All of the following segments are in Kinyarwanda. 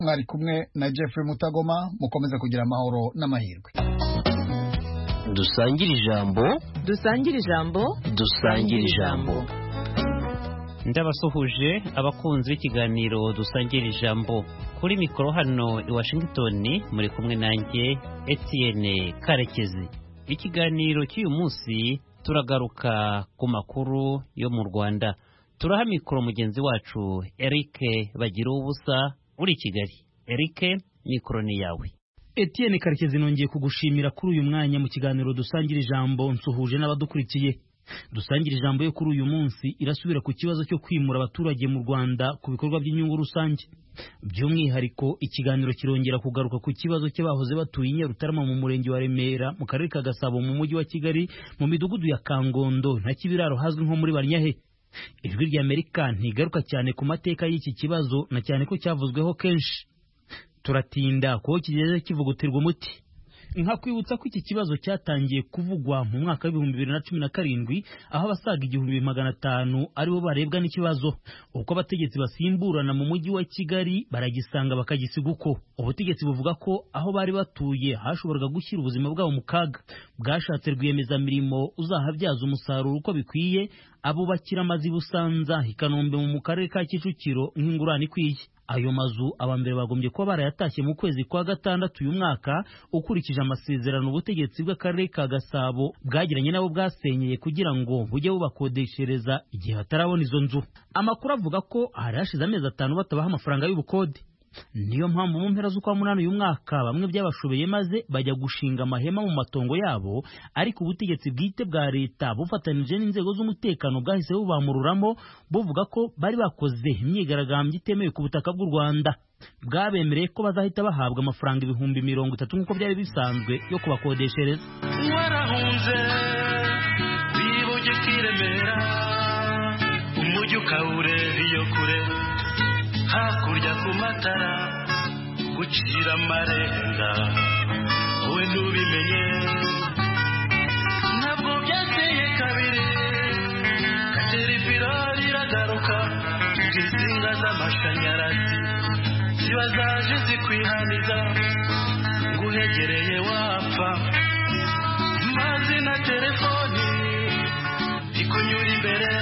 mwari kumwe na Jeffrey Mutagoma, mukomeze kugira amahoro n'amahirwe. Dusangire ijambo. Ndabasuhuje abakunzi b'ikiganiro dusangira ijambo. Kuri mikoro hano i Washington muri kumwe nanjye Etienne Karekezi. Ikiganiro cy'uyu munsi turagaruka ku makuru yo mu Rwanda. Turaha mikoro mugenzi wacu Eric Bagira ubusa uri Kigali. Eric, mikoro ni yawe. Etienne Karekezi, nongeye kugushimira kuri uyu mwanya mu kiganiro dusangira ijambo. Nsuhuje n'abadukurikiye. Dusangira ijambo yo kuri uyu munsi irasubira ku kibazo cyo kwimura abaturage mu Rwanda ku bikorwa by'inyungu rusange. By'umwihariko ikiganiro kirongera kugaruka ku kibazo cy'abahoze batuye i Nyarutarama mu murenge wa Remera, mu karere ka Gasabo, mu mujyi wa Kigali, mu midugudu ya Kangondo na Kibiraro hazwi nko muri Barnyahe. Ijwi ry'Amerika ntigaruka cyane ku mateka y'iki kibazo, na cyane ko cyavuzweho kenshi. Turatinda ko kigeze kivugutirwa umuti. Nkakwibutsa ko iki kibazo cyatangiye kuvugwa mu mwaka wa 2017 aho abasaga 1500 aribo barebwa n'ikibazo. Uko abategetsi basimburana mu mujyi wa Kigali baragisanga bakagisiga uko. Ubutegetsi buvuga ko aho bari batuye hashoboraga gushyira ubuzima bwabo mu kaga. Bwashatse rwiyemezamirimo uzahabyaza umusaruro uko bikwiye, abo bakira amazi Busanza, Ikanombe mu karere ka Kicukiro nk'ingurane ikwiye. Ayo mazu abambere bagombye kuba barayatashye mu kwezi kwa gatandatu uyu mwaka, ukurikije amasezerano ubutegetsi bw'akarere ka Gasabo bwagiranye nabo bwasenyeye kugira ngo bujye bubakodeshereza igihe hatarabona izo nzu. Amakuru avuga ko hari hashize amezi 5 batabaha amafaranga y'ubukode. Niyo mpamvu mu mpera z'ukwa munani uyu mwaka bamwe byabashobeye maze bajya gushinga amahema mu matongo yabo, ariko ubutegetsi bwite bwa leta bufatanije n'inzego z'umutekano bwahise bubamururamo, buvuga ko bari bakoze imyigaragambyo itemewe ku butaka bw'u Rwanda. Bwabemereye ko bazahita bahabwa amafaranga 30,000 nk'uko byari bisanzwe yo kubakodeshereza. Warahunze wibuge kiremera umujyi ukawureba iyo kure, hakurya ku matara gucira amarenga, wowe ntubimenye. Ntabwo byateye kabiri Caterpillar iragaruka, insinga z'amashanyarazi ziba zaje zikwihaniza, nguhegereye wapfa, mazi na telefoni bikunyura imbere,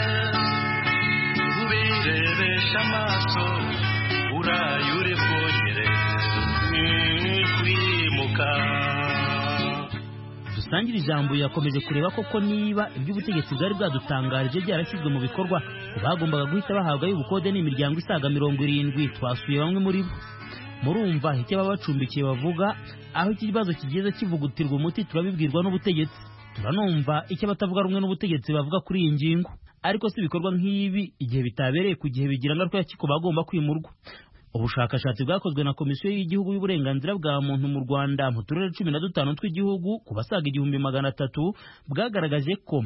ubirebesha amaso urayure bwongere kwimuka. Dusangira ijambo yakomeje kureba koko niba iby'ubutegetsi bwari bwadutangarije byarashyizwe mu bikorwa. Bagombaga guhita bahabwa y'ubukode n'imiryango isaga 70. Twasuye bamwe muri bo. Murumva icyo babacumbikiye bavuga, aho ikibazo kigeze kivugutirwa umuti turabibwirwa n'ubutegetsi. Turanumva icyo batavuga rumwe n'ubutegetsi bavuga kuri iyi ngingo. Ariko si ibikorwa nk'ibi igihe bitabereye ku gihe bigira ngaruka y'ikiko bagomba kwimurwa. Ubushakashatsi bwakozwe na Komisiyo y'Igihugu y'Uburenganzira bwa Muntu mu Rwanda mu turere 15 tw'igihugu ku basaga 1300 bwagaragaje ko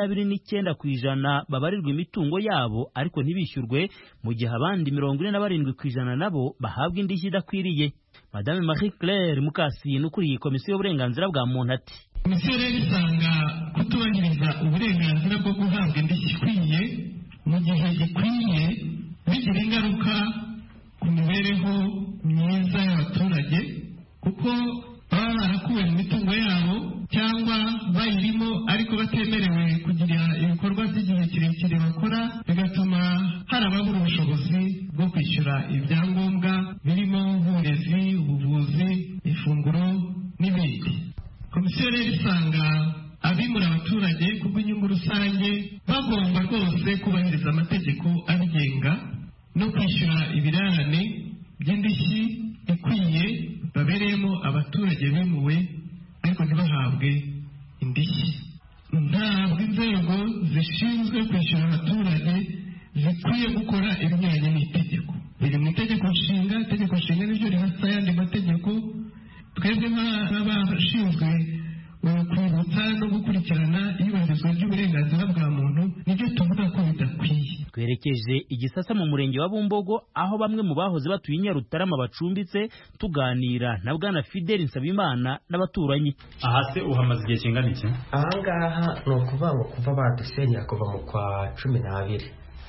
29% babarirwa imitungo yabo ariko ntibishyurwe, mu gihe abandi 47% nabo bahabwa indishyi idakwiriye. Madame Marie Claire Mukasine ukuriye Komisiyo y'Uburenganzira bwa Muntu ati: Komisiyo rero isanga kutubahiriza uburenganzira bwo guhabwa indishyi ikwiye mu gihe gikwiye bigira ingaruka ku mibereho myiza y'abaturage, kuko baba barakuwe mu mitungo yabo cyangwa bayirimo ariko batemerewe kugira ibikorwa by'igihe kirekire bakora, bigatuma hari ababura ubushobozi bwo kwishyura ibyangombwa birimo nk'uburezi, ubuvuzi, ifunguro n'ibindi. Komisiyo rero isanga abimura abaturage kubw'inyungu rusange bagomba rwose kubahiriza amategeko abigenga no kwishyura ibirarane by'indishyi ikwiye babereyemo abaturage bimuwe, ariko ntibahabwe indishyi. Ntabwo inzego zishinzwe kwishyura abaturage zikwiye gukora ibinyuranye n'itegeko. Biri mu itegeko nshinga. Itegeko nshinga niryo rihasa ayandi mategeko. Twebwe nk'abashinzwe kwibutsa no gukurikirana iyubahirizwa ry'uburenganzira bwa muntu nibyo tuvuga ko bidakwiye. Twerekeje igisasa mu murenge wa Bumbogo, aho bamwe mu bahoze batuye i Nyarutarama bacumbitse, tuganira na Bwana Fidel Nsabimana n'abaturanyi. Aha se uhamaze igihe kingana iki? Ahangaha ni ukuvuga ngo kuva badusenyera kuva mu kwa 12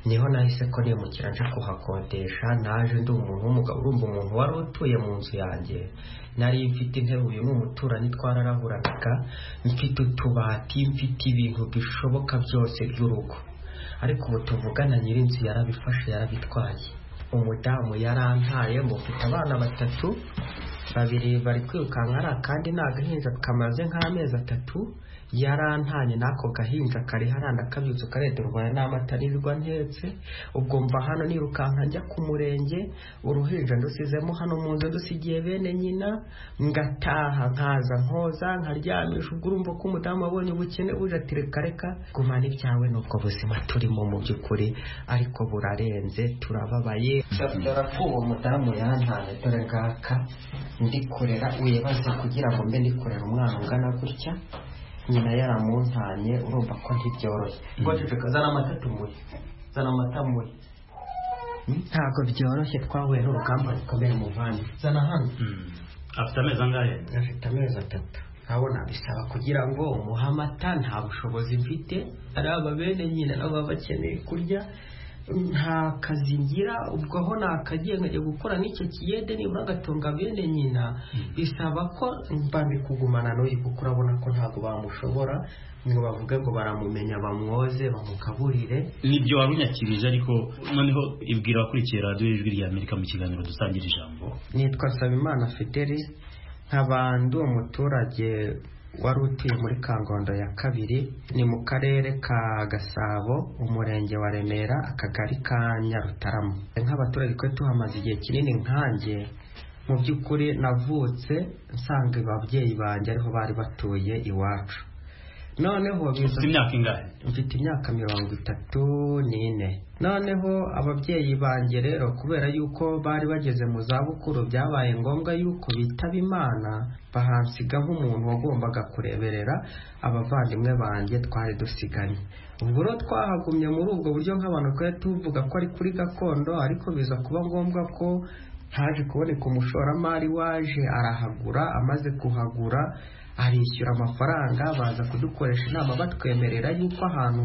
niho nahise ko nimukira nje kuhakodesha. naje ndi umuntu w'umugabo, urumva umuntu wari utuye mu nzu yanjye nari mfite intebe, uyu ni umuturanyi twararahuraga, mfite utubati, mfite ibintu bishoboka byose by'urugo. ariko ubu tuvugana nyir'inzu yarabifashe yarabitwaye. umudamu yarantaye, mufite abana 3, 2 bari kwirukanka, ari akandi ni agahinja kamaze nk'amezi 3. yarantanye n'ako gahinja kari haranda kabyutse karedurwaye n'amata nirirwa ntetse. ubwo mva hano nirukanka njya ku murenge, uruhinja ndusizemo hano mu nzu dusigiye bene nyina, ngataha nkaza nkoza nkaryamisha. ubwo urumva ko umudamu abonye ubukene buje ati reka gumana ibyawe, nuko buzima turimo mu by'ukuri, ariko burarenze turababaye. dore ko uwo mudamu yantaye, dore ngaka ndikorera, wibaze kugira ngo mbe ndikorera umwana ungana gutya, nyina yaramuntanye, urumva ko ntibyoroshye. ngo ceceka, zana amata tumuhe, zana amata muhe. ntabwo byoroshye, twahuye n'urugamba rukomeye muvandi. zana hano. afite amezi angahe? afite amezi 3. urabona bisaba kugira ngo umuhe amata, nta bushobozi mfite, ari aba bene nyina nabo baba bakeneye kurya, nta kazi ngira. ubwo aho nakagiye nkajya gukora n'icyo kiyede nibura ngatunga bene nyina, bisaba ko mbambi kugumana n'uyu, kuko urabona ko ntabwo bamushobora ngo bavuge ngo baramumenya bamwoze bamukaburire. nibyo wari unyakirije, ariko noneho ibwira abakurikiye radiyo y'Ijwi ry'Amerika mu kiganiro dusangira ijambo. nitwa Nsabimana Fideli, nkaba ndi umuturage wari utuye muri Kangondo ya 2, ni mu karere ka Gasabo, umurenge wa Remera, akagari ka Nyarutarama. nk'abaturage twe tuhamaze igihe kinini nkanjye, mu by'ukuri navutse nsanga ababyeyi banjye ariho bari batuye iwacu. noneho ufite imyaka ingahe? mfite imyaka 34. noneho ababyeyi banjye rero kubera yuko bari bageze mu zabukuru, byabaye ngombwa yuko bitaba Imana, bahansiga nk'umuntu wagombaga kureberera abavandimwe banjye twari dusiganye. ubwo rero twahagumye muri ubwo buryo nk'abantu twari tuvuga ko ari kuri gakondo, ariko biza kuba ngombwa ko haje kuboneka umushoramari waje arahagura. amaze kuhagura arishyura amafaranga, baza kudukoresha inama batwemerera yuko ahantu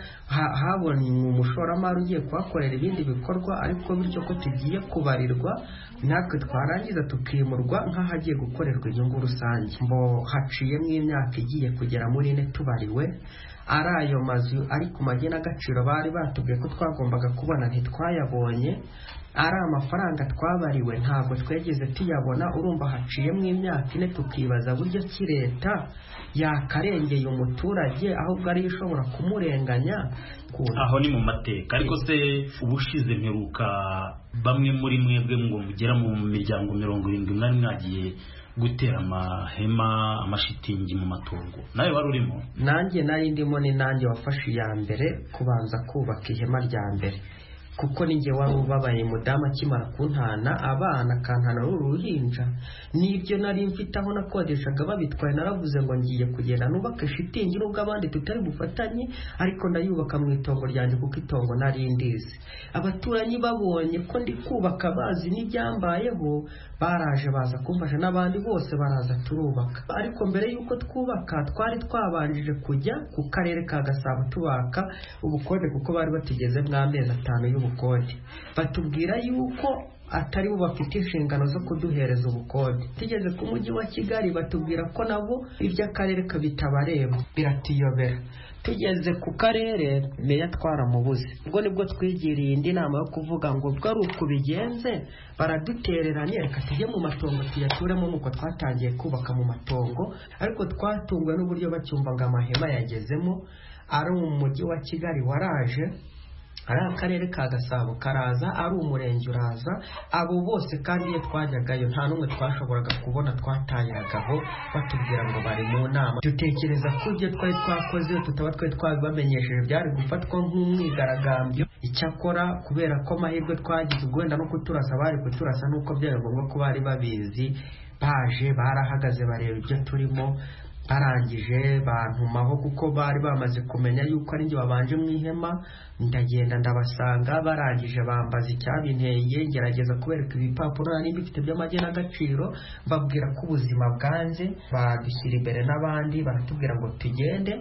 habonye umushoramari ugiye kuhakorera ibindi bikorwa, ariko bityo ko tugiye kubarirwa natwe twarangiza tukimurwa nk'ahagiye gukorerwa inyungu rusange. mbo haciyemo imyaka igiye kugera muri 4 tubariwe. ari ayo mazu ari ku magena agaciro bari batubwiye ko twagombaga kubona ntitwayabonye, ari amafaranga twabariwe ntabwo twegeze tuyabona. urumva haciyemo imyaka 4 tukibaza buryo ki leta yakarengeye umuturage ahubwo ari ishobora kumurenganya. aho ni mu mateka, ariko se ubushize mperuka bamwe muri mwebwe ngo mugera mu miryango 70 mwari mwagiye gutera amahema, amashitingi mu matongo, nawe wari urimo? nanjye nari ndimo, ni nanjye wafashe iya mbere kubanza kubaka ihema rya mbere, kuko ninjye wari ubabaye. mudamu akimara kuntana abana kantana n'uruhinja, nibyo nari mfite aho nakodeshaga babitwaye, naravuze ngo ngiye kugenda nubake shitingi nubwo abandi tutari bufatanye, ariko ndayubaka mu itongo ryanjye kuko itongo nari ndizi. abaturanyi babonye ko ndi kubaka bazi n'ibyambayeho, baraje baza kumfasha, n'abandi bose baraza turubaka. ariko mbere yuko twubaka twari twabanjije kujya ku karere ka Gasabo tubaka ubukode, kuko bari batigeze mw'amezi 5 y'ubukode. batubwira yuko atari bo bafite inshingano zo kuduhereza ubukode. tugeze ku mujyi wa Kigali batubwira ko nabo iby'akarere kabitabareba, biratiyobera. tugeze ku karere meya twaramubuze. ubwo nibwo twigiriye indi nama yo kuvuga ngo ubwo ari uko bigenze baradutereranye, reka tujye mu matongo tuyaturemo. nuko twatangiye kubaka mu matongo, ariko twatunguwe n'uburyo bacyumva ngo amahema yagezemo. ari mu mujyi wa Kigali waraje, ari akarere ka Gasabo karaza, ari umurenge uraza. abo bose kandi iyo twajyagayo nta n'umwe twashoboraga kubona, twatayiragaho batubwira ngo bari mu nama. dutekereza ko ibyo twari twakoze tutaba twari twabibamenyesheje byari gufatwa nk'umwigaragambyo. icyakora kubera ko amahirwe twagize ugwenda no kuturasa, bari kuturasa nuko byari ngombwa ko bari babizi, baje barahagaze bareba ibyo turimo. barangije bantumaho kuko bari bamaze kumenya yuko ari njye wabanje mu ihema. ndagenda ndabasanga, barangije bambaza icyabinteye, ngerageza kubereka ibipapuro nari bifite by'amagena agaciro, babwira ko ubuzima bwanze, badushyira imbere n'abandi baratubwira ngo tugende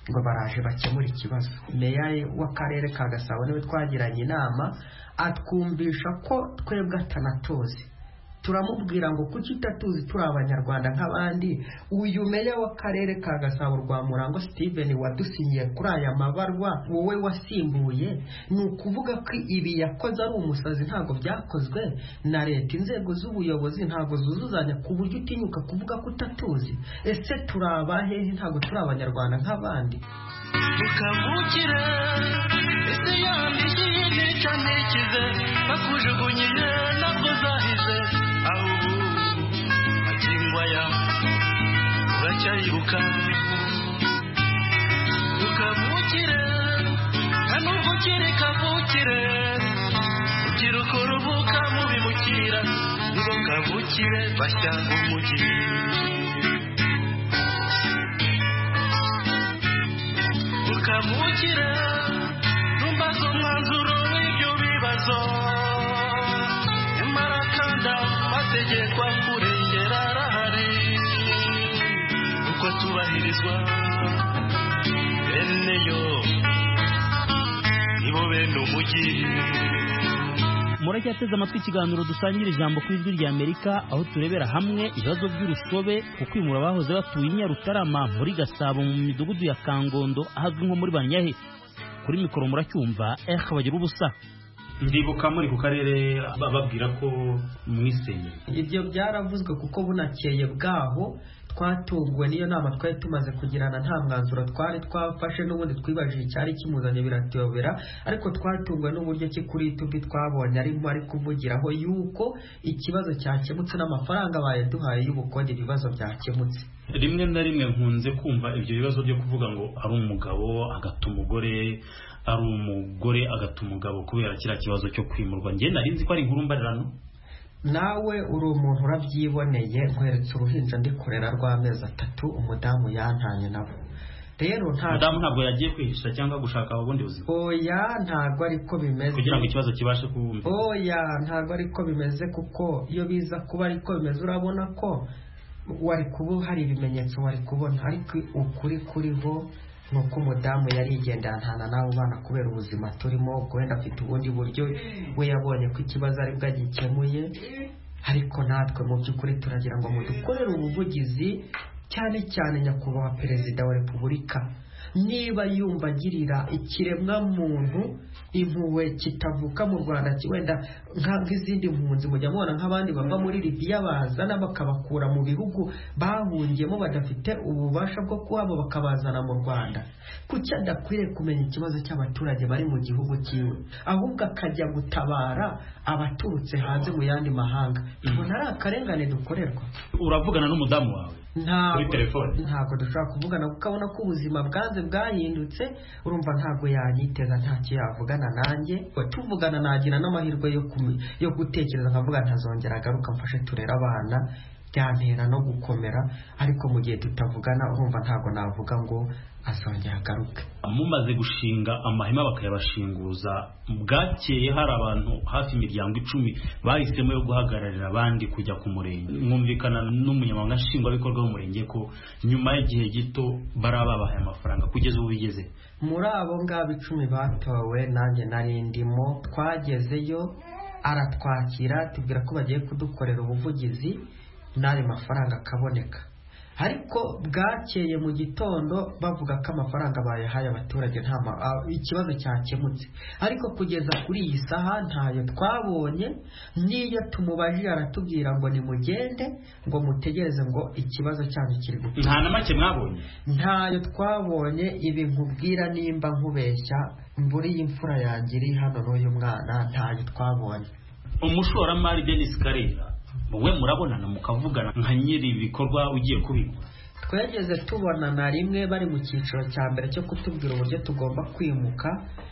ngo baraje bakemura ikibazo. Meya w'akarere ka Gasabo niwe twagiranye inama atwumvisha ko twebwe atanatozi. Turamubwira ngo kuki utatuzi turi abanyarwanda nk'abandi. Uyu meya w'akarere ka Gasabo Rwamurango Steven wadusinyiye kuri aya mabarwa wowe wasimbuye, ni ukuvuga ko ibi yakoze ari umusazi, ntabwo byakozwe na leta. Inzego z'ubuyobozi ntabwo zuzuzanya ku buryo utinyuka kuvuga ko utatuzi. Ese turi abahehe? Ntabwo turi abanyarwanda nk'abandi. tukavukire ese yambishye nica ntikize bakujugunyiye nabwo zahize aho ubu akingwa ya uracyayibuka tukavukire kanubwo ukiri kavukire urubyiruko ruvuka mu bimukira nibo kavukire bashyanga umujyi kavukire numbaza umwanzuro w'ibyo bibazo nyamara kandi amategeko akurengera arahari uko tubahirizwa bene yo nibo bene umujyi. Muracyateze amatwi ikiganiro dusangira ijambo ku ijwi rya Amerika, aho turebera hamwe ibibazo by'urusobe ku kwimura abahoze batuye i Nyarutarama muri Gasabo mu midugudu ya Kangondo ahazwi nko muri Banyahe. Kuri mikoro muracyumva bagira ubusa. Ndibuka muri ku karere bababwira ko mwisenye. Ibyo byaravuzwe kuko bunakeye bwaho twatunguwe niyo nama twari tumaze kugirana, nta mwanzuro twari twafashe, n'ubundi twibajije icyari kimuzanye biratuyobera, ariko twatunguwe n'uburyo ki kuri tubi twabonye arimo ari kuvugiraho yuko ikibazo cyakemutse n'amafaranga bayaduhaye y'ubukode ibibazo byakemutse. Rimwe na rimwe nkunze kumva ibyo bibazo byo kuvuga ngo ari umugabo agata umugore, ari umugore agata umugabo kubera kiriya kibazo cyo kwimurwa. Njye nari nzi ko ari inkuru mbarirano. Nawe uri umuntu urabyiboneye, nkweretse uruhinja ndi kurera rw'amezi 3 umudamu yantanye nabo. Rero umudamu ntabwo yagiye kwihisha cyangwa gushaka ubundi buzima. Oya, ntabwo ariko bimeze. Kugira ngo ikibazo kibashe kubumva. Oya, ntabwo ariko bimeze, kuko iyo biza kuba ariko bimeze urabona ko wari kuba hari ibimenyetso wari kubona, ariko ukuri kuriho nuko umudamu yari igendana nawe bana kubera ubuzima turimo, wenda afite ubundi buryo we yabonye ko ikibazo ari bwo gikemuye. Ariko natwe mu by'ukuri turagira ngo mudukorere ubuvugizi, cyane cyane nyakubahwa Perezida wa Repubulika, niba yumva agirira ikiremwa muntu impuhwe kitavuka mu Rwanda, wenda nk'izindi mpunzi mujya mubona nk'abandi bava muri Libya bazana bakabakura mu bihugu bahungiyemo badafite ububasha bwo kuhaba bakabazana mu Rwanda, kuki adakwiriye kumenya ikibazo cy'abaturage bari mu gihugu cyiwe, ahubwo akajya gutabara abaturutse hanze mu yandi mahanga? Tubona ari akarengane dukorerwa. Uravugana n'umudamu wawe kuri telefone? Ntabwo dushobora kuvugana kuko abona ko ubuzima bwanze bwahindutse, urumva ntabwo yanyiteza, ntacyo yavugana nanjye. Tuvugana nagira n'amahirwe yo gutekereza nkavuga ntazongera agaruka mfashe turera abana, byantera no gukomera. Ariko mu gihe tutavugana urumva ntabwo navuga ngo azongera agaruke. Mumaze gushinga amahema bakayabashinguza, bwakeye hari abantu hafi imiryango 10 bahisemo yo guhagararira abandi kujya ku murenge. Mwumvikana n'umunyamabanga nshingwabikorwa w'umurenge ko nyuma y'igihe gito barababahaye amafaranga. Kugeza ubu bigeze muri abo ngabo 10 batowe, nanjye nari ndimo. Twagezeyo aratwakira tubwira ko bagiye kudukorera ubuvugizi n'ari mafaranga akaboneka, ariko bwakeye mu gitondo bavuga ko amafaranga bayahaye abaturage ikibazo cyakemutse. Ariko kugeza kuri iyi saha ntayo twabonye, niyo tumubajije aratubwira ngo nimugende ngo mutegereze ngo ikibazo cyanyu kiri gukira. Nta na make mwabonye? Ntayo twabonye. Ibi nkubwira nimba nkubeshya, mburi y'imfura yanjye iri hano n'uyu mwana, ntayo twabonye. Umushoramari Denis Karera, wowe murabonana mukavugana nka nyiri ibikorwa ugiye kubikwa? Twegeze tubonana rimwe bari mu cyiciro cya mbere cyo kutubwira uburyo tugomba kwimuka.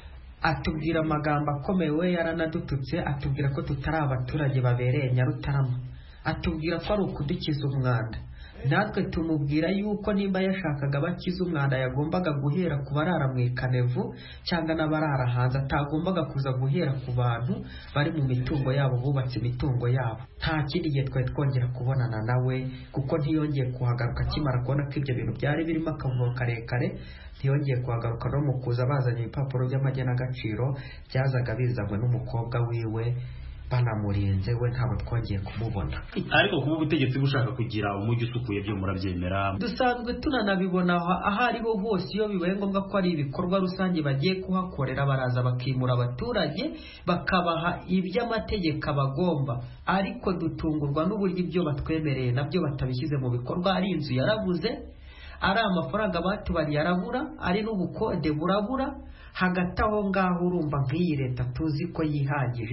Atubwira amagambo akomeye, we yaranadututse, atubwira ko tutari abaturage babereye Nyarutarama, atubwira ko ari ukudukiza umwanda. natwe tumubwira yuko nimba yashakaga bakiza umwanda yagombaga guhera ku barara mu ikanevu cyangwa n'abarara hanze, atagombaga kuza guhera ku bantu bari mu mitungo yabo, bubatse imitungo yabo. Nta kindi gihe twari twongera kubonana nawe kuko ntiyongeye kuhagaruka akimara kubona ko ibyo bintu byari birimo akavuyo karekare. Ntiyongeye kuhagaruka no mu kuza bazanye ibipapuro by'amagenagaciro byazaga bizanywe n'umukobwa wiwe banamurinze, we ntabwo twongeye kumubona. Ariko kuba ubutegetsi bushaka kugira umujyi usukuye byo murabyemera? Dusanzwe tunanabibona aho ariho hose, iyo bibaye ngombwa ko ari ibikorwa rusange bagiye kuhakorera, baraza bakimura abaturage bakabaha iby'amategeko abagomba, ariko dutungurwa n'uburyo ibyo batwemereye nabyo batabishyize mu bikorwa. Ari inzu yarabuze, ari amafaranga batubariye arabura, ari n'ubukode burabura. Hagati aho ngaho urumva nk'iyi leta tuzi ko yihagije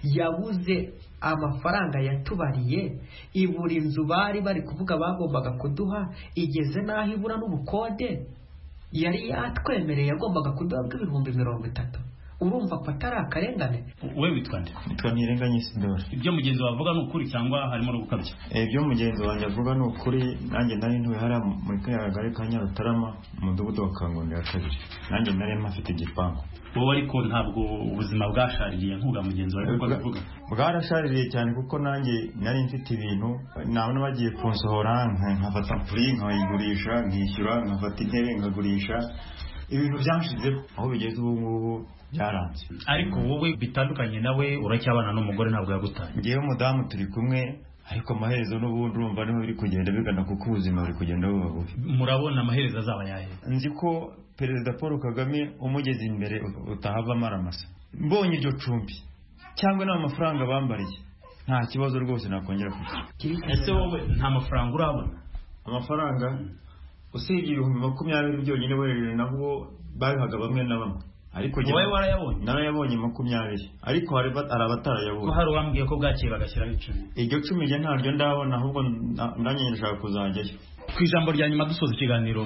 yabuze amafaranga yatubariye, ibura inzu bari kuvuga bagombaga kuduha, igeze n'aho ibura n'ubukode yari yatwemereye yagombaga kuduha bw'ibihumbi 30. Urumva ko atari akarengane. We witwa nde? Witwa Ntirenganya Isidore. Ibyo mugenzi wavuga ni ukuri cyangwa harimo no gukabya? Ibyo mugenzi wanjye avuga ni ukuri. Nanjye nari ntuye hariya muri kagari ka Nyarutarama mu mudugudu wa Kangondo ya 2. Nanjye nari mpafite igipangu. Wowe ariko ntabwo ubuzima bwashaririye nk'uga mugenzi wawe uko bivuga? Bwarashaririye cyane kuko nanjye nari mfite ibintu, nabona bagiye kunsohora nkafata puri nkayigurisha, nkishyura, nkafata intebe nkagurisha. Ibintu byanshizeho aho bigeze ubu ngubu byaranze. Ariko wowe bitandukanye nawe uracyabana n'umugore ntabwo yagutaye? Ngewe umudamu turi kumwe, ariko amaherezo n'ubundi urumva niho biri kugenda bigana kuko ubuzima buri kugenda buba bubi. Murabona amaherezo azaba yahe? Nzi ko Perezida Paul Kagame umugeze imbere utahava amaramasa. Mbonye iryo cumbi cyangwa n'amafaranga bambariye, nta kibazo rwose nakongera kugira. Ese wowe nta mafaranga urabona? Amafaranga usibye 20 byonyine werereje nabwo babihaga bamwe na bamwe. Ariko wowe warayabonye? Narayabonye 20, ariko hari abatarayabonye. Ko hari uwambwiye ko bwakeye bagashyiraho 10. Iryo 10 je ntaryo ndabona, ahubwo ndanye ndashaka kuzajyayo. Ku ijambo rya nyuma dusoza ikiganiro,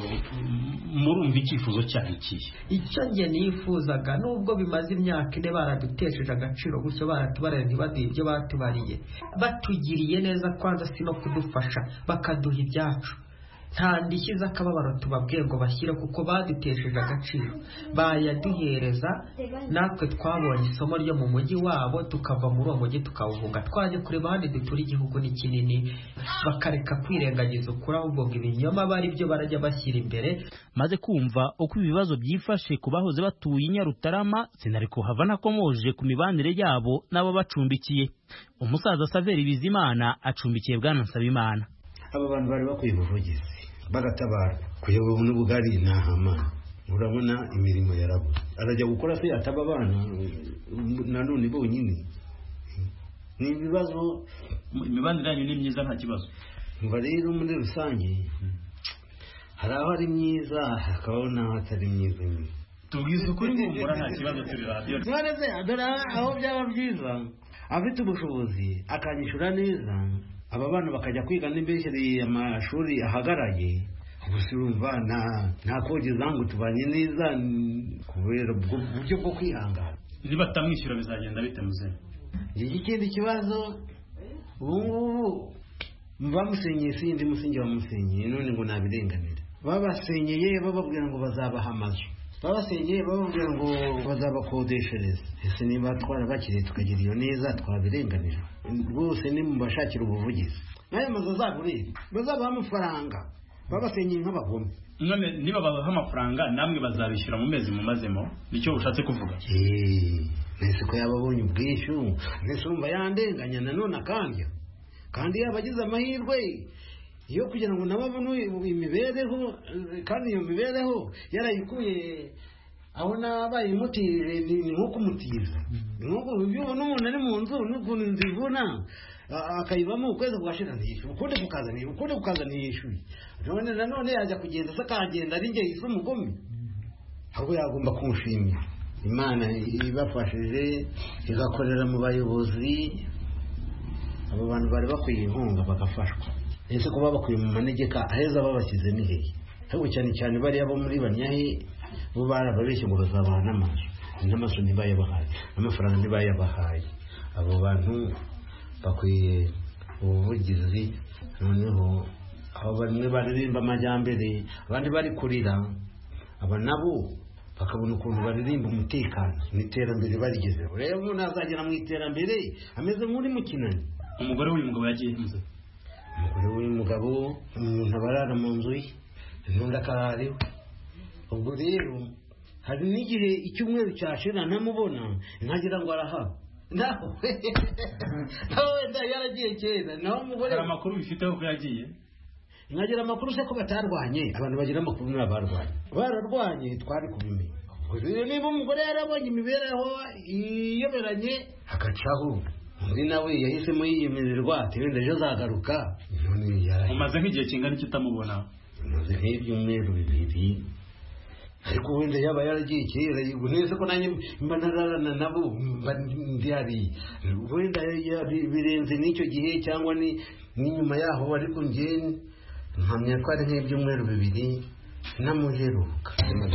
murumva icyifuzo cyari ikihe? Icyo nge nifuzaga, nubwo bimaze imyaka 4 baradutesheje agaciro gutyo, baratubariye ntibaduhe ibyo batubariye, batugiriye neza kwanza si no kudufasha bakaduha ibyacu. Nta ndishyi z'akababaro tubabwiye ngo bashyire kuko badutesheje agaciro, bayaduhereza natwe twabonye isomo ryo mu mujyi wabo, tukava muri uwo mujyi tukawuhunga twaje kureba ahandi dutura. Igihugu ni kinini, bakareka kwirengagiza ukuri, ahubwo ngo ibinyoma bari byo barajya bashyira imbere. Maze kumva uko ibibazo byifashe ku bahoze batuye i Nyarutarama, sinari kuhava nakomoje ku mibanire yabo n'abo bacumbikiye. Umusaza Saveri Bizimana acumbikiye Bwana Nsabimana. Aba bantu bari bakwiye ubuvugizi bagatabara kuyoboka n'ubugari nahama. Urabona imirimo yarabuze, arajya gukora se ataba abana nanone bonyine. Ni ibibazo, imibanire yanyu ni myiza nta kibazo. Ngo rero muri rusange hari aho ari myiza hakabaho n'aho atari myiza. Tubwize ukuri ngumura nta kibazo turi radio. None adora aho byaba byiza afite ubushobozi akanyishura neza, aba bana bakajya kwiga n'imbeshyeri amashuri ahagaraye. Gusa urumva nta kogeza ngo tubanye neza kubera buryo bwo kwihangana. Niba tamwishyura bizagenda bite muze? Ikindi kibazo ubu bamusenyeye sindi musingi bamusenyeye, none ngo nabirenganira. Babasenyeye bababwira ngo bazabaha amazu, babasenyeye bababwira ngo bazabakodeshereza. Ese niba twarabakiriye tukagira iyo neza twabirenganira rwose. Ni mu bashakira ubuvugizi nayo mazu azagurire, bazabaha amafaranga. Babasenyeye nk'abagome. None niba babaha amafaranga namwe bazabishyura mu mezi mumazemo, nicyo ushatse kuvuga? Nese ko yababonye ubwishyu, nese urumva yandenganya nanone akandya, kandi yabagize amahirwe iyo kugira ngo nababone imibereho, kandi iyo mibereho yarayikuye aho nabaye imutire. Ni nko kumutiza, nkuko ubona umuntu ari mu nzu n'ukuntu nzivuna akayibamo ukwezi kwashira ntiyishyura, ukundi kukaza ntiyishyuye. None yajya kugenda se akagenda ari njye yise umugome. Ahubwo yagomba kumushimira Imana ibafashije igakorera mu bayobozi. Abo bantu bari bakwiye inkunga bagafashwa. Ese kuba bakwiye mu manegeka aheza babashyize ni hehe? Ahubwo cyane cyane bariya bo muri Banyahe bo barababeshye ngo bazabaha n'amazu ntibayabahaye, n'amafaranga ntibayabahaye. Abo bantu bakwiye ubuvugizi, noneho aho bamwe baririmba amajyambere abandi bari kurira, aba nabo bakabona ukuntu baririmba umutekano n'iterambere barigezeho. Rero umuntu azagera mu iterambere ameze nk'uri mu kinani. Umugore w'uyu mugabo yagiye hanze. Umugore w'uyu mugabo umuntu abarara mu nzu ye n'undi akarariwe. Ubwo rero hari n'igihe icyumweru cyashira ntamubona nkagira ngo arahaba. Naho wenda yaragiye kera, naho umugore hari amakuru bifiteho ko yagiye. Nkagira amakuru se ko batarwanye. Abantu bagira amakuru n'abarwanye, bararwanye twari kubimenya. Rero niba umugore yarabonye imibereho iyoberanye agacaho, undi nawe yahisemo yiyemererwa ati wenda ejo azagaruka. Umaze nk'igihe kingana iki utamubona? Umaze nk'ibyumweru 2, ariko wenda yaba yaragiye kera. Yego neza ko nanjye mba nararana nabo mba ndi hari, wenda birenze n'icyo gihe cyangwa ni nyuma yaho, ariko njye mpamya ko ari nk'ibyumweru 2 namuheruka.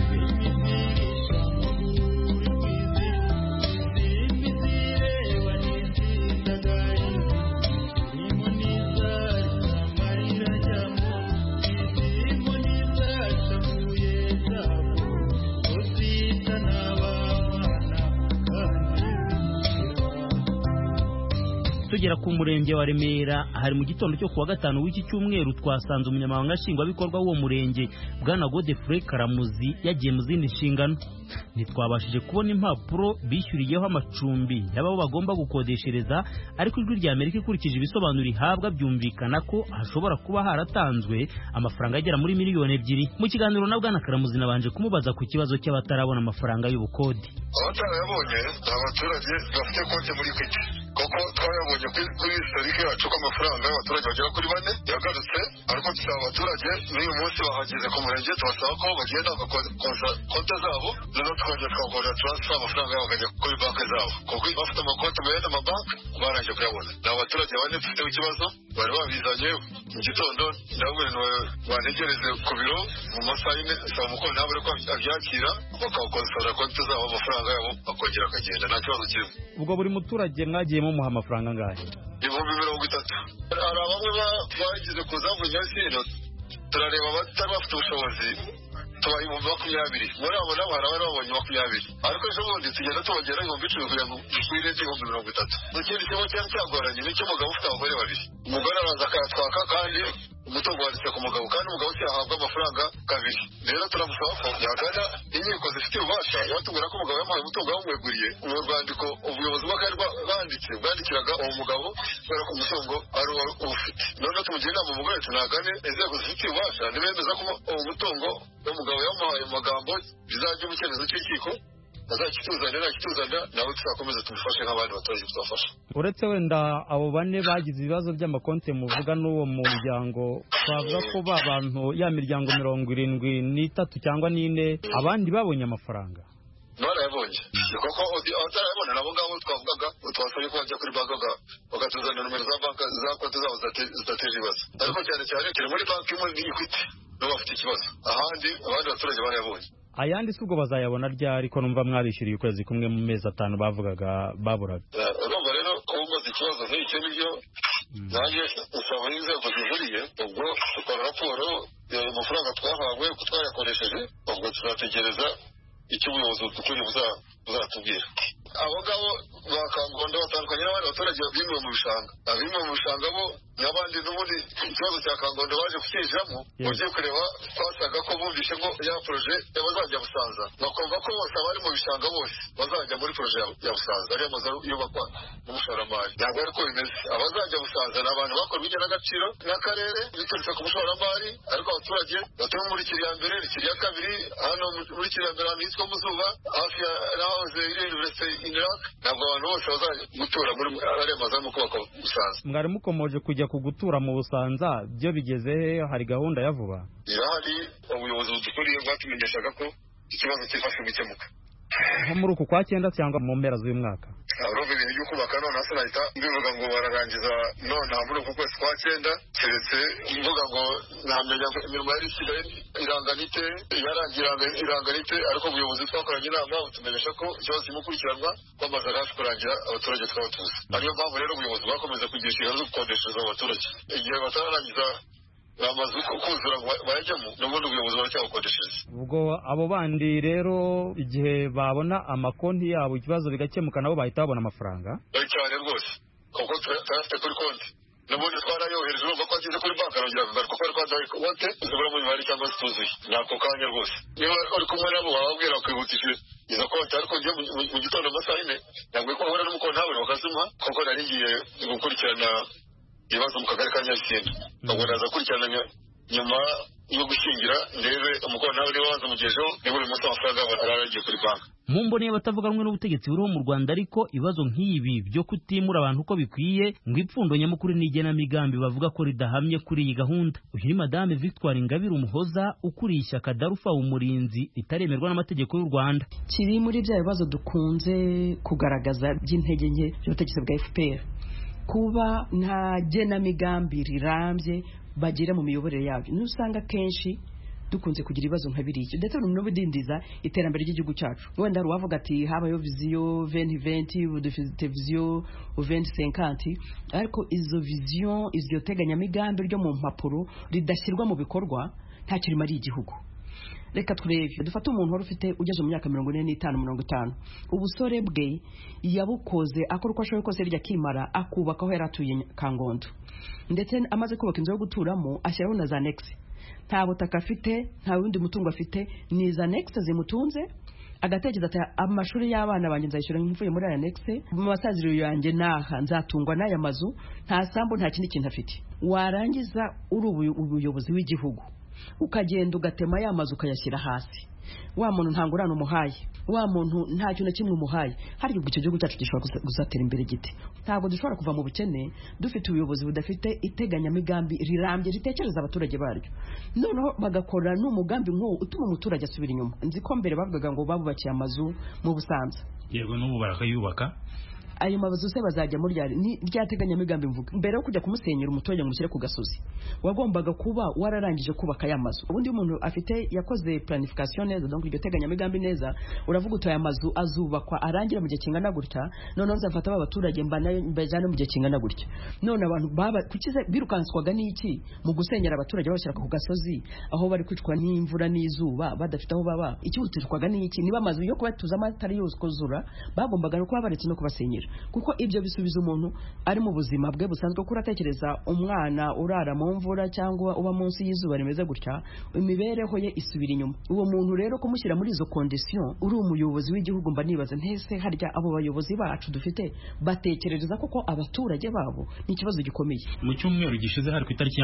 Tugera ku murenge wa Remera, hari mu gitondo cyo kuwa 5 w'iki cyumweru twasanze umunyamabanga nshingwabikorwa w'uwo murenge Bwana Godefroid Karamuzi yagiye mu zindi nshingano. Ntitwabashije kubona impapuro bishyuriyeho amacumbi y'abo bagomba gukodeshereza, ariko ijwi rya Amerika ikurikije ibisobanuro ihabwa byumvikana ko hashobora kuba haratanzwe amafaranga agera muri miliyoni 2. Mu kiganiro na Bwana Karamuzi nabanje kumubaza ku kibazo cy'abatarabona amafaranga y'ubukode. Abatarayabonye abaturage bafite konti muri Equity, kuko twayabonye kuri historique yacu ko amafaranga y'abaturage bagera kuri 4 yagarutse, ariko tusaba abaturage n'uyu munsi bahageze ku murenge tubasaba ko bagenda bagakonsa konti zabo, noneho tukongera tukagora transfer amafaranga yabo bakajya kuri banki zabo, kuko bafite amakonti mu yandi mabanki barangije kuyabona. Ni abaturage bane dufite ikibazo bari babizanye mu gitondo, ndabona banegereze ku biro mu masaha y'ine saa mukuru ntabwo ko abyakira bakakonsora konti zabo amafaranga yabo akongera akagenda nta kibazo kirimo. Ubwo buri muturage mwagiye mumuha amafaranga angahe? 30,000. Hari bamwe bagize kuzavunya sino turareba batari bafite ubushobozi tubaye 20. muri abo nabo hari abari babonye 20, ariko ejo bundi tugenda tubagera 10,000 kugira ngo dukwire 30,000. Ikindi kibazo cyagoranye ni cy'umugabo ufite abagore 2. Umugore araza akayatwaka kandi umutungo wanditse ku mugabo, kandi umugabo se yahabwa amafaranga 2. Rero turamusaba ko yagana inkiko zifite ububasha yatubwira ko umugabo yamuhaye umutungo yawumweguriye. Uwo rwandiko ubuyobozi bw'akarere bwandikiraga uwo mugabo kubera ko umutungo ari uwo ufite. Noneho tumugira inama umugore tunagane inzego zifite ububasha ntibemeza ko uwo mutungo umugabo yamuhaye mu magambo bizajya mu cyemezo cy'urukiko azakituzanira nawe tuzakomeza tumufashe nk'abandi baturage tuzafasha. Uretse wenda abo 4 bagize ibibazo by'amakonti muvuga n'uwo muryango, twavuga ko bantu ya miryango 73 cyangwa 4 abandi babonye amafaranga barayabonye. Kuko abatarayabona nabo ngabo twavugaga twasabye ko bajya kuri banki bagatuzanira nomero za banki za konti zabo zidateje ibibazo, ariko cyane cyane turi muri banki imwe ni Equity nibo bafite ikibazo, abandi baturage barayabonye. Ayandi si ubwo bazayabona ryari ko numva mwarishyuriye ukwezi kumwe mu mezi 5 bavugaga baburaga? Urumva rero ko umaze ikibazo nk'icyo nibyo nanjye usaba inzego zihuriye, ubwo dukora raporo amafaranga twahawe ko twayakoresheje, ubwo tuzategereza icyo ubuyobozi dukuriye buzatubwira. Abo ngabo bakangondo batandukanye n'abandi baturage bimuwe mu bishanga. Abimuwe mu bishanga bo n'abandi n'ubundi ikibazo cya Kangondo baje kucyinjiramo, ugiye kureba twasaga ko bumvishe ngo ya proje bazajya Busanza, bakumva ko bose abari mu bishanga bose bazajya muri proje ya Busanza, ariyo mazu yubakwa n'umushoramari. Ntabwo ariko bimeze. Abazajya Busanza ni abantu bakora igenagaciro n'akarere biturutse ku mushoramari, ariko abaturage batuye muri Kiriyambere, Kiriyakabiri, hano muri Kiriyambere ahantu hitwa Muzuba hafi ya nahoze iri universite Inrak, ntabwo abantu bose bazajya gutura muri ariya mazu arimo kubakwa Busanza. Mwari mukomeje kujya kugutura mu Busanza, byo bigeze he? Hari gahunda ya vuba? Irahari, ubuyobozi budukuriye bwatumenyeshaga ko ikibazo cyifashe gukemuka nko muri uku kwa 9 cyangwa mu mpera z'uyu mwaka. Urumva ibintu byo kubaka none hasi nahita mbivuga ngo bararangiza none muri uku kwezi kwa 9, keretse mvuga ngo namenya imirimo yari isigaye iranganite iranganite, ariko ubuyobozi twakoranye inama butumenyesha ko ikibazo kimukurikiranwa bamaze hafi kurangira abaturage twabatuza. Ariyo mpamvu rero ubuyobozi bwakomeza kugira inshingano zo gukodeshereza abaturage igihe batararangiza bamaze kuzura bayajyamo n'ubundi ubuyobozi baracyabukodeshereza. Ubwo abo bandi rero igihe babona amakonti yabo ikibazo bigakemuka nabo bahita babona amafaranga cyane rwose kuko turafite kuri konti n'ubundi twarayohereje urumva ko ageze kuri banki arongera akagaruka ko ari kwadaye konti zibura mu mibare cyangwa zituzuye nako kanya rwose niba uri kumwe nabo wababwira bakwihutisha izo konti ariko njye mu gitondo amasaha 4 ntabwo ko bahura n'umukontabure bakazimuha kuko nari ngiye gukurikirana ibibazo mu kagari ka Nyabisindu ntabwo naza kurikirana nyuma yo gushingira ndebe umukontabure waza mugejeho niba buri munsi amafaranga aragiye kuri banki. Mu mboni y'abatavuga rumwe n'ubutegetsi buriho mu Rwanda ariko ibibazo nk'ibi byo kutimura abantu uko bikwiye ngo ipfundo nyamukuru n'igenamigambi bavuga ko ridahamye kuri iyi gahunda. Uyu ni Madame Victoire Ingabire Umuhoza ukuriye ishyaka Darufa Umurinzi ritaremerwa n'amategeko y'u Rwanda. Kiri muri bya bibazo dukunze kugaragaza by'intege nke y'ubutegetsi bwa FPR kuba nta genamigambi rirambye bagira mu miyoborere yabyo. Nusanga kenshi dukunze kugira ibibazo nka biriya ndetse no bidindiza iterambere ry'igihugu cyacu. Wenda ruwavuga ati habayo vision 2020 dufite vision 2050 ariko izo vision izyo teganyamigambi ryo mu mpapuro ridashyirwa mu bikorwa nta kirimo ari igihugu. Reka turebe dufate umuntu wari ufite ugeze mu myaka 45 ubusore bwe yabukoze akora uko ashoboye kose rya kimara akubaka aho yaratuye Kangondo ndetse amaze kubaka inzu yo guturamo ashyiraho na za Nex. Nta butaka afite nta wundi mutungo afite ni za Nex zimutunze agatekereza ati amashuri y'abana banjye nzayishyura nk'imvuye muri aya Nex mu masaziro yanjye naha nzatungwa n'aya mazu nta sambu nta kindi kintu afite. Warangiza uri ubuyobozi w'igihugu ukagenda ugatema ya mazu ukayashyira hasi wa muntu ntangurana umuhaye wa muntu nta kintu na kimwe umuhaye hari ubwo icyo gihugu cyacu gishobora guzatera imbere gite. Ntabwo dushobora kuva mu bukene dufite ubuyobozi budafite iteganyamigambi rirambye ritekereza abaturage baryo noneho bagakora n'umugambi nk'uwo utuma umuturage asubira inyuma. Nzi ko mbere bavugaga ngo babubakiye amazu mu Busanza yego n'ubu barakayubaka ayo mabazo se bazajya muri ryateganyamigambi mvuga mbere yo kujya kumusenyera umuturage ngo mushyire ku gasozi wagombaga kuba wararangije kubaka aya mazu. Ubundi umuntu afite yakoze planification neza donc iryo teganyamigambi neza uravuga uto aya mazu azubakwa arangira mu gihe kingana gutya none nzafata abaturage mbajyane mu gihe kingana gutya. None abantu baba kukize birukanswaga n'iki mu gusenyera abaturage bashyira ku gasozi aho bari kwicwa n'imvura n'izuba badafite aho baba ikihutirwaga n'iki niba amazu yo kubatuza amatari yose kozura bagombaga no kuba baretse no kubasenyera kuko ibyo bisubiza umuntu ari mu buzima bwe busanzwe ko uratekereza umwana urara mu mvura cyangwa uba munsi y'izuba rimeze gutya imibereho ye isubira inyuma. Uwo muntu rero kumushyira muri izo condition uri umuyobozi w'igihugu mba nibaza ntese harya abo bayobozi bacu dufite batekereza koko abaturage babo ni ikibazo gikomeye. Mu cyumweru gishize hari ku itariki ya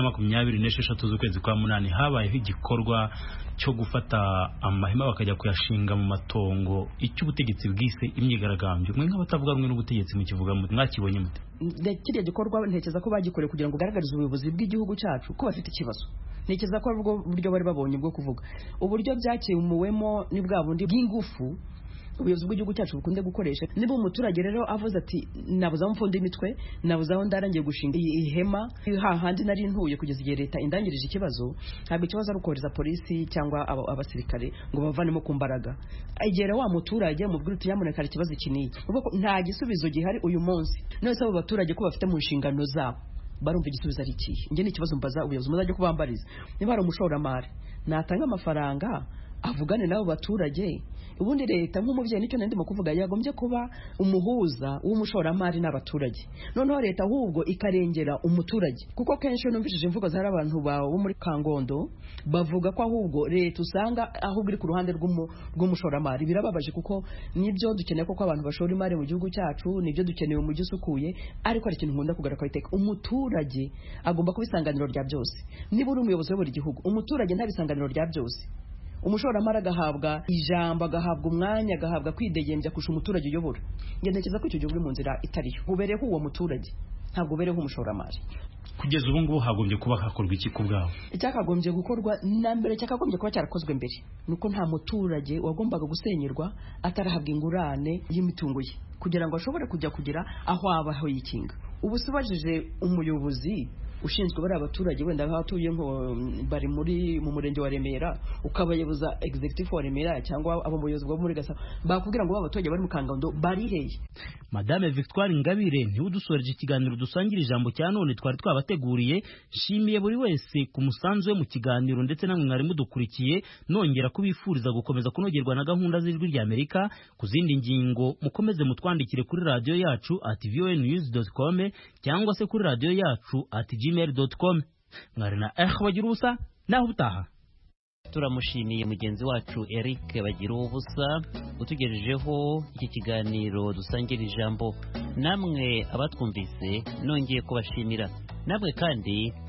26 z'ukwezi kwa munani habayeho igikorwa cyo gufata amahema bakajya kuyashinga mu matongo icy'ubutegetsi bwise imyigaragambyo. Mwe nk'abatavuga rumwe n'ubutegetsi mu kivuga mwakibonye mute? Kiriya gikorwa ntekereza ko bagikoreye kugira ngo ugaragarize ubuyobozi bw'igihugu cyacu ko bafite ikibazo. Ntekereza ko ubwo buryo bari babonye bwo kuvuga uburyo byakemuwemo ni bwa bundi bw'ingufu ubuyobozi bw'igihugu cyacu bukunde gukoresha. Niba umuturage rero avuze ati nabuza mfundi imitwe nabuza aho ndarangiye gushinga ihema hahandi nari ntuye kugeza igihe leta indangirije ikibazo ntabwo ikibazo ari ukohereza polisi cyangwa abasirikare ngo bavanemo ku mbaraga. Egera wa muturage mubwira uti yamuneka ikibazo kinini ubwo nta gisubizo gihari uyu munsi. None se abo baturage ko bafite mu nshingano zabo barumva igisubizo ari iki? Nge ni ikibazo mbaza ubuyobozi muzajye kubambariza. Niba ari umushoramari natanga amafaranga avugane nabo baturage. Ubundi leta nk'umubyeyi nicyo ndimo kuvuga yagombye kuba umuhuza w'umushoramari n'abaturage. Noneho leta ahubwo ikarengera umuturage kuko kenshi numvishije imvugo zari abantu bawo muri Kangondo bavuga ko ahubwo leta usanga ahubwo iri ku ruhande rw'umushoramari. Birababaje kuko nibyo dukeneye ko abantu bashora imari mu gihugu cyacu nibyo dukeneye mu gisukuye ariko ari ikintu nkunda kugaruka iteka umuturage agomba kubisanganiro rya byose. Niba uri umuyobozi w'uburi gihugu umuturage ntabisanganiro rya byose umushoramari agahabwa ijambo agahabwa umwanya agahabwa kwidegembya kurusha umuturage uyobora. Nge ntekereza ko icyo gihugu mu nzira itariyo ubereho uwo muturage ntabwo ubereho umushoramari. Kugeza ubu ngubu hagombye kuba hakorwa iki ku bwawe? Icyakagombye gukorwa na mbere cyakagombye kuba cyarakozwe mbere nuko nta muturage wagombaga gusenyerwa atarahabwa ingurane y'imitungo ye kugira ngo ashobore kujya kugira aho abaho yikinga. Ubu subajije umuyobozi ushinzwe bari abaturage wenda abatuye nko bari mu murenge wa Remera ukabayebuza executive wa Remera cyangwa abo muyobozi bwo muri Gasabo bakubwira ngo abaturage bari mu Kangondo bari hehe. Madame Victoire Ingabire ntiwe dusoreje ikiganiro dusangira ijambo cya none twari twaba twabateguriye. Nshimiye buri wese ku musanzu we mu kiganiro ndetse namwe mwari mudukurikiye, nongera kubifuriza gukomeza kunogerwa na gahunda z'Ijwi ry'Amerika. Ku zindi ngingo mukomeze mutwandikire kuri radio yacu @voanews.com cyangwa se kuri radio yacu @gmail.com. Mwari na bagira ubusa naho ubutaha. Turamushimiye mugenzi wacu Eric bagira ubusa utugejejeho iki kiganiro dusangira ijambo. Namwe abatwumvise nongeye kubashimira. Namwe kandi